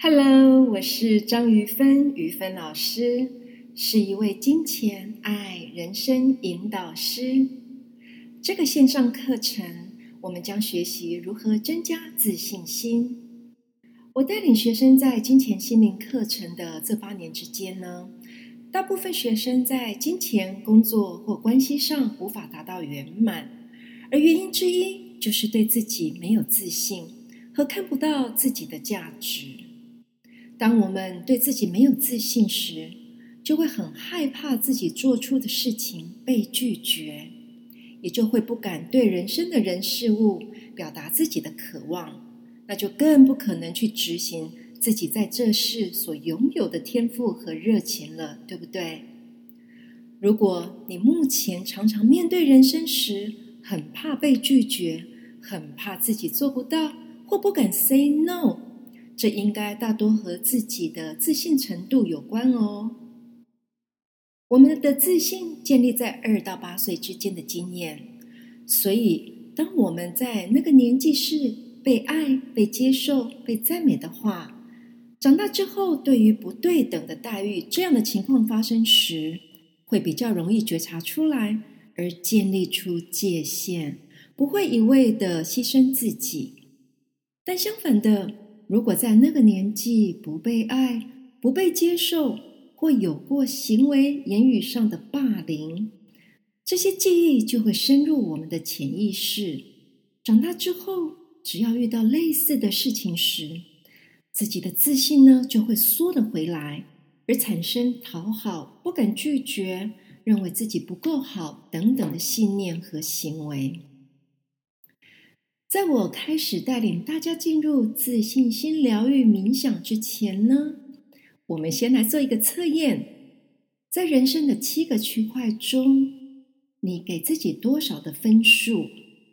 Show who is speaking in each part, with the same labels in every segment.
Speaker 1: Hello，我是张瑜芬，瑜芬老师，是一位金钱、爱、人生引导师。这个线上课程，我们将学习如何增加自信心。我带领学生在金钱心灵课程的这8年之间呢，大部分学生在金钱、工作或关系上无法达到圆满，而原因之一就是对自己没有自信和看不到自己的价值。当我们对自己没有自信时，就会很害怕自己做出的事情被拒绝，也就会不敢对人生的人事物表达自己的渴望，那就更不可能去执行自己在这世所拥有的天赋和热情了，对不对？如果你目前常常面对人生时，很怕被拒绝，很怕自己做不到，或不敢 say no，这应该大多和自己的自信程度有关哦。我们的自信建立在2到8岁之间的经验，所以当我们在那个年纪是被爱、被接受、被赞美的话，长大之后对于不对等的待遇这样的情况发生时，会比较容易觉察出来，而建立出界限，不会一味的牺牲自己。但相反的，如果在那个年纪不被爱、不被接受，或有过行为言语上的霸凌，这些记忆就会深入我们的潜意识。长大之后，只要遇到类似的事情时，自己的自信呢就会缩了回来，而产生讨好、不敢拒绝、认为自己不够好等等的信念和行为。在我开始带领大家进入自信心疗愈冥想之前呢，我们先来做一个测验。在人生的7个区块中，你给自己多少的分数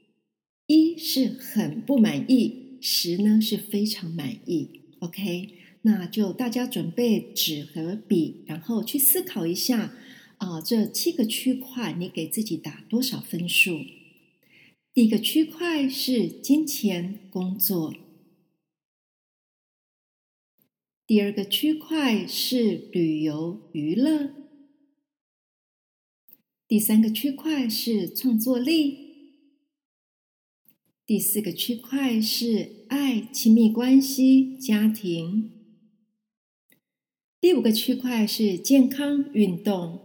Speaker 1: ？1是很不满意，10呢是非常满意。OK， 那就大家准备纸和笔，然后去思考一下，这7个区块你给自己打多少分数？第一个区块是金钱、工作。第2个区块是旅游、娱乐。第3个区块是创作力。第4个区块是爱、亲密关系、家庭。第5个区块是健康、运动。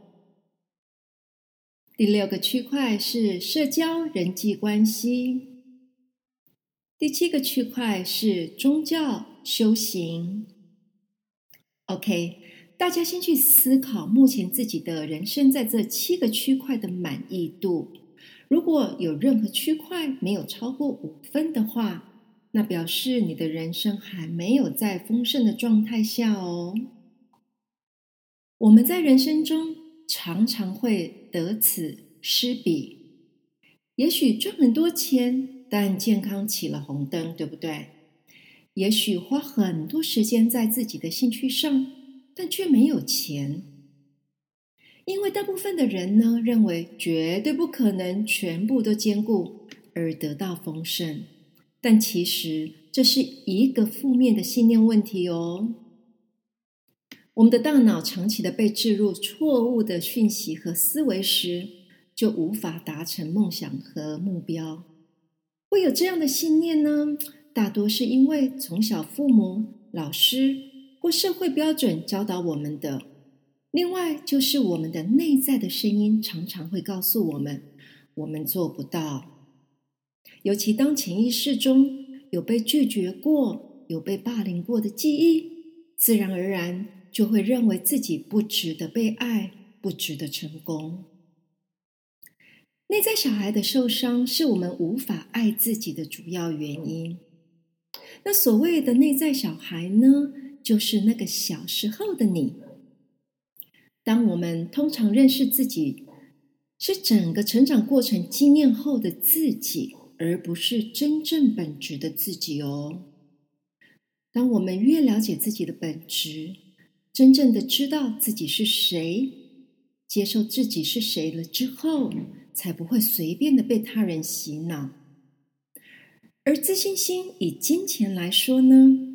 Speaker 1: 第6个区块是社交、人际关系。第7个区块是宗教、修行。OK， 大家先去思考目前自己的人生在这7个区块的满意度。如果有任何区块没有超过5分的话，那表示你的人生还没有在丰盛的状态下哦。我们在人生中常常会得此失彼，也许赚很多钱，但健康起了红灯，对不对？也许花很多时间在自己的兴趣上，但却没有钱。因为大部分的人呢，认为绝对不可能全部都兼顾而得到丰盛，但其实这是一个负面的信念问题哦。我们的大脑长期的被置入错误的讯息和思维时，就无法达成梦想和目标。会有这样的信念呢，大多是因为从小父母、老师或社会标准教导我们的。另外就是我们的内在的声音常常会告诉我们，我们做不到。尤其当潜意识中有被拒绝过、有被霸凌过的记忆，自然而然就会认为自己不值得被爱，不值得成功。内在小孩的受伤是我们无法爱自己的主要原因。那所谓的内在小孩呢，就是那个小时候的你。当我们通常认识自己，是整个成长过程经验后的自己，而不是真正本质的自己哦。当我们越了解自己的本质，真正的知道自己是谁，接受自己是谁了之后，才不会随便的被他人洗脑。而自信心以金钱来说呢，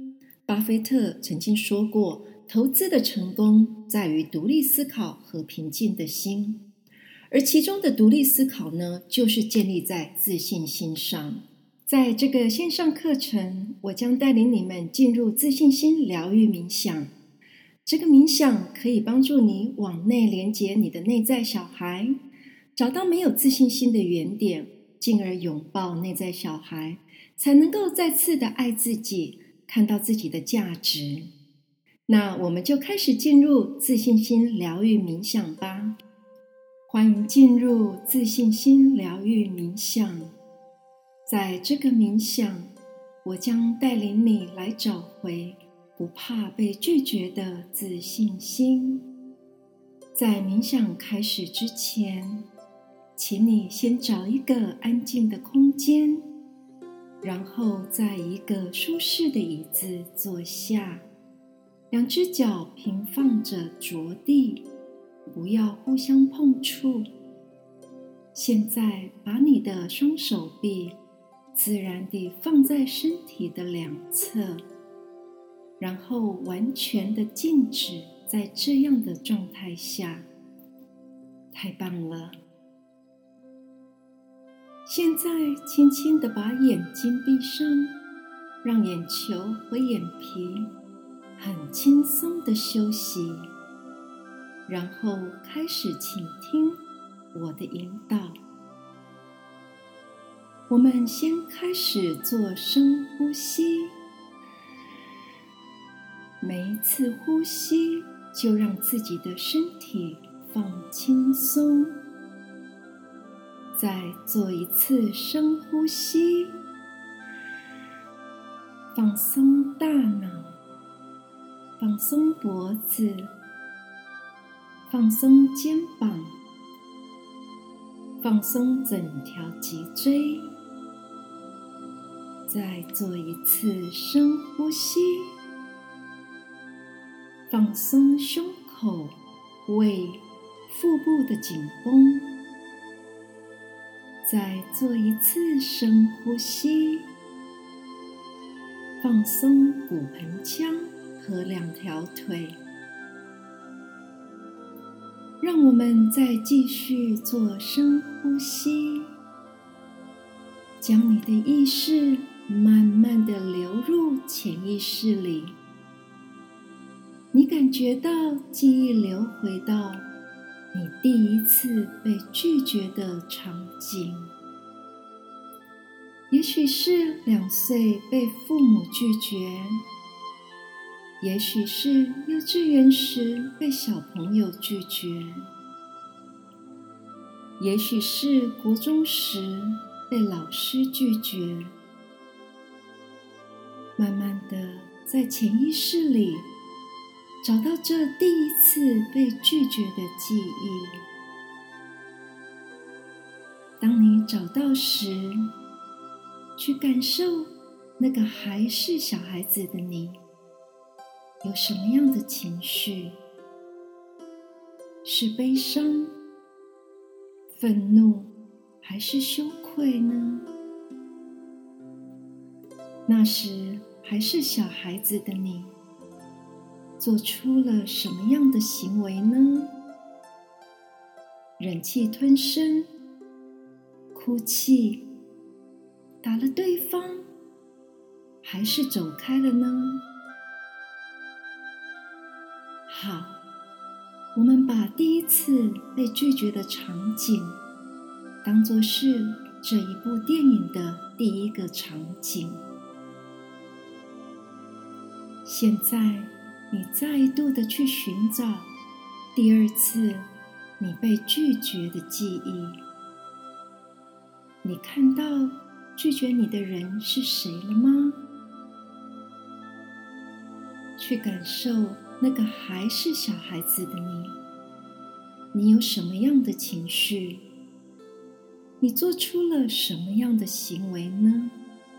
Speaker 1: 巴菲特曾经说过，投资的成功在于独立思考和平静的心，而其中的独立思考呢，就是建立在自信心上。在这个线上课程，我将带领你们进入自信心疗愈冥想。这个冥想可以帮助你往内连接你的内在小孩，找到没有自信心的原点，进而拥抱内在小孩，才能够再次的爱自己，看到自己的价值。那我们就开始进入自信心疗愈冥想吧。欢迎进入自信心疗愈冥想。在这个冥想，我将带领你来找回不怕被拒绝的自信心。在冥想开始之前，请你先找一个安静的空间，然后在一个舒适的椅子坐下，两只脚平放着着地，不要互相碰触。现在把你的双手臂自然地放在身体的两侧，然后完全的静止在这样的状态下。太棒了！现在轻轻地把眼睛闭上，让眼球和眼皮很轻松地休息，然后开始倾听我的引导。我们先开始做深呼吸，每一次呼吸就让自己的身体放轻松。再做一次深呼吸，放松大脑，放松脖子，放松肩膀，放松整条脊椎。再做一次深呼吸，放松胸口、胃、腹部的紧绷。再做一次深呼吸，放松骨盆腔和两条腿。让我们再继续做深呼吸，将你的意识慢慢地流入潜意识里。你感觉到记忆流回到你第一次被拒绝的场景，也许是2岁被父母拒绝，也许是幼稚园时被小朋友拒绝，也许是国中时被老师拒绝。慢慢的，在潜意识里找到这第一次被拒绝的记忆。当你找到时，去感受那个还是小孩子的你有什么样的情绪？是悲伤、愤怒，还是羞愧呢？那时还是小孩子的你做出了什么样的行为呢？忍气吞声、哭泣、打了对方，还是走开了呢？好，我们把第一次被拒绝的场景当作是这一部电影的第一个场景。现在你再度的去寻找第二次你被拒绝的记忆。你看到拒绝你的人是谁了吗？去感受那个还是小孩子的你有什么样的情绪？你做出了什么样的行为呢？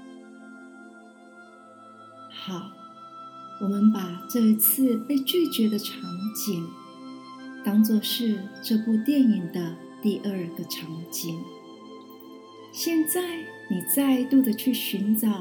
Speaker 1: 好，我们把这一次被拒绝的场景当作是这部电影的第二个场景。现在你再度的去寻找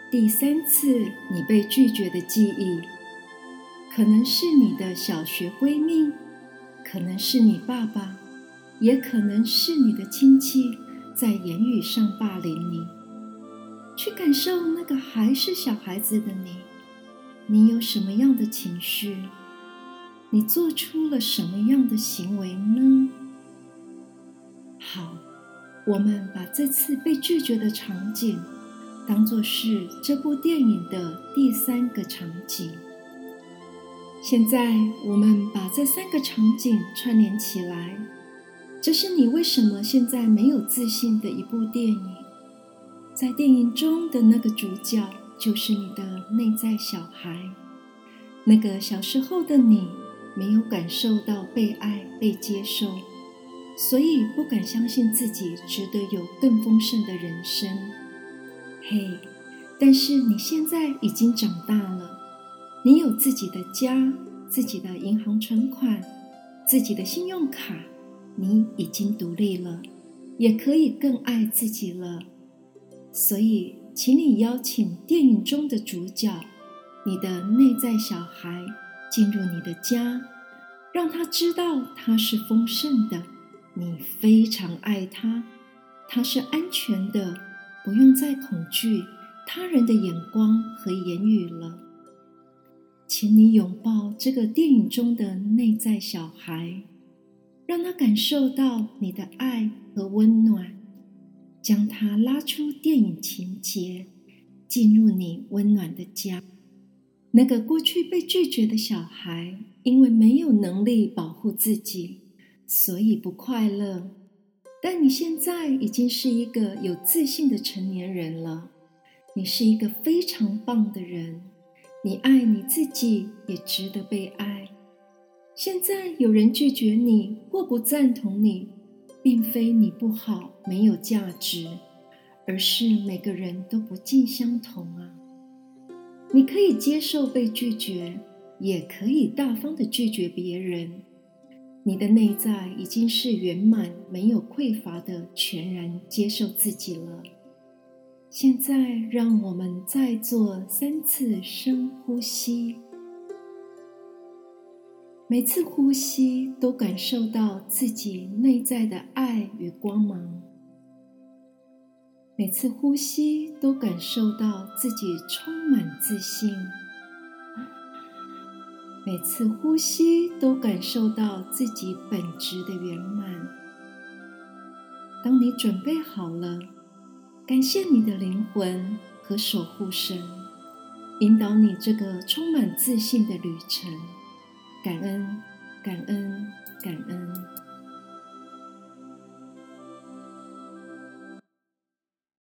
Speaker 1: 第3次你被拒绝的记忆，可能是你的小学闺蜜，可能是你爸爸，也可能是你的亲戚在言语上霸凌你。去感受那个还是小孩子的你，你有什么样的情绪？你做出了什么样的行为呢？好，我们把这次被拒绝的场景当作是这部电影的第3个场景。现在我们把这3个场景串联起来，这是你为什么现在没有自信的一部电影。在电影中的那个主角就是你的内在小孩，那个小时候的你没有感受到被爱、被接受，所以不敢相信自己值得有更丰盛的人生。嘿，但是你现在已经长大了，你有自己的家，自己的银行存款，自己的信用卡，你已经独立了，也可以更爱自己了。所以，请你邀请电影中的主角，你的内在小孩进入你的家，让他知道他是丰盛的，你非常爱他，他是安全的，不用再恐惧他人的眼光和言语了。请你拥抱这个电影中的内在小孩，让他感受到你的爱和温暖，将他拉出电影情节，进入你温暖的家。那个过去被拒绝的小孩，因为没有能力保护自己，所以不快乐。但你现在已经是一个有自信的成年人了，你是一个非常棒的人，你爱你自己，也值得被爱。现在有人拒绝你或不赞同你，并非你不好，没有价值，而是每个人都不尽相同啊。你可以接受被拒绝，也可以大方地拒绝别人。你的内在已经是圆满、没有匮乏的全然接受自己了。现在让我们再做3次深呼吸，每次呼吸都感受到自己内在的爱与光芒，每次呼吸都感受到自己充满自信，每次呼吸都感受到自己本质的圆满。当你准备好了，感谢你的灵魂和守护神，引导你这个充满自信的旅程。感恩，感恩，感恩。